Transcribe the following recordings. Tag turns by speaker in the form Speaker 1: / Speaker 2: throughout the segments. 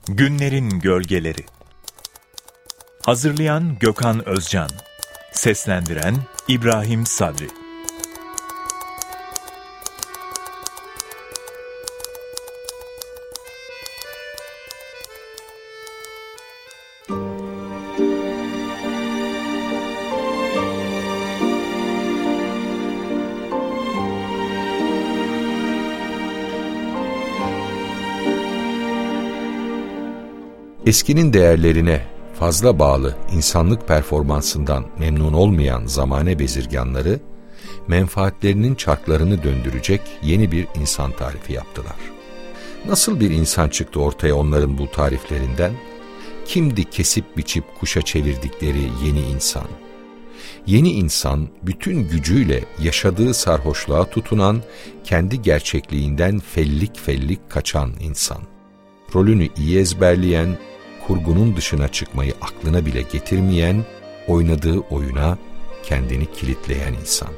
Speaker 1: Günlerin Gölgeleri. Hazırlayan Gökhan Özcan. Seslendiren İbrahim Sadri.
Speaker 2: Eskinin değerlerine fazla bağlı insanlık performansından memnun olmayan zamane bezirganları, menfaatlerinin çarklarını döndürecek yeni bir insan tarifi yaptılar. Nasıl bir insan çıktı ortaya onların bu tariflerinden? Kimdi kesip biçip kuşa çevirdikleri yeni insan? Yeni insan, bütün gücüyle yaşadığı sarhoşluğa tutunan, kendi gerçekliğinden fellik fellik kaçan insan. Rolünü iyi ezberleyen, kurgunun dışına çıkmayı aklına bile getirmeyen, oynadığı oyuna kendini kilitleyen insan.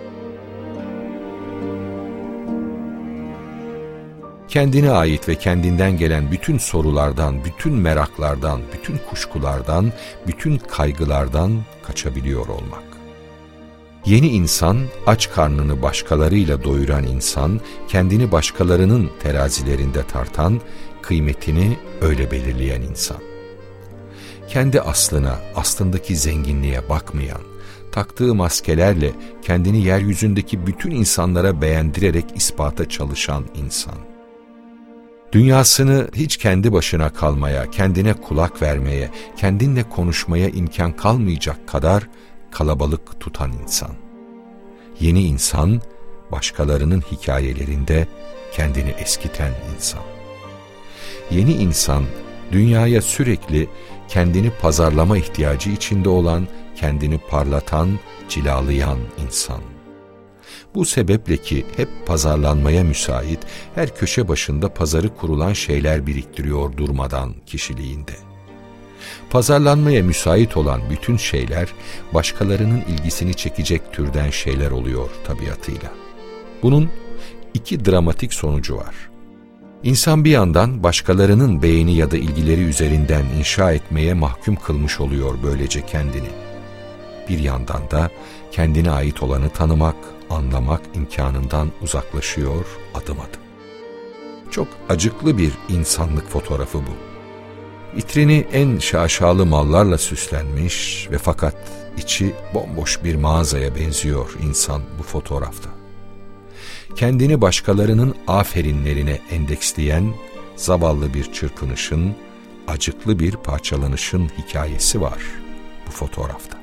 Speaker 2: Kendine ait ve kendinden gelen bütün sorulardan, bütün meraklardan, bütün kuşkulardan, bütün kaygılardan kaçabiliyor olmak. Yeni insan, aç karnını başkalarıyla doyuran insan, kendini başkalarının terazilerinde tartan, kıymetini öyle belirleyen insan. Kendi aslına, aslındaki zenginliğe bakmayan, taktığı maskelerle kendini yeryüzündeki bütün insanlara beğendirerek ispata çalışan insan. Dünyasını hiç kendi başına kalmaya, kendine kulak vermeye, kendinle konuşmaya imkan kalmayacak kadar kalabalık tutan insan. Yeni insan, başkalarının hikayelerinde kendini eskiten insan. Yeni insan, dünyaya sürekli kendini pazarlama ihtiyacı içinde olan, kendini parlatan, cilalayan insan. Bu sebeple ki hep pazarlanmaya müsait, her köşe başında pazarı kurulan şeyler biriktiriyor durmadan kişiliğinde. Pazarlanmaya müsait olan bütün şeyler, başkalarının ilgisini çekecek türden şeyler oluyor tabiatıyla. Bunun iki dramatik sonucu var. İnsan bir yandan başkalarının beğeni ya da ilgileri üzerinden inşa etmeye mahkum kılmış oluyor böylece kendini. Bir yandan da kendine ait olanı tanımak, anlamak imkanından uzaklaşıyor adım adım. Çok acıklı bir insanlık fotoğrafı bu. Vitrini en şaşalı mallarla süslenmiş ve fakat içi bomboş bir mağazaya benziyor insan bu fotoğrafta. Kendini başkalarının aferinlerine endeksleyen zavallı bir çırpınışın, acıklı bir parçalanışın hikayesi var bu fotoğrafta.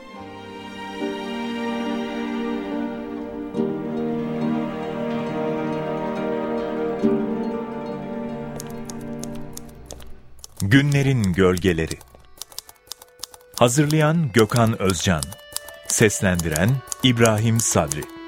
Speaker 1: Günlerin Gölgeleri. Hazırlayan Gökhan Özcan. Seslendiren İbrahim Sadri.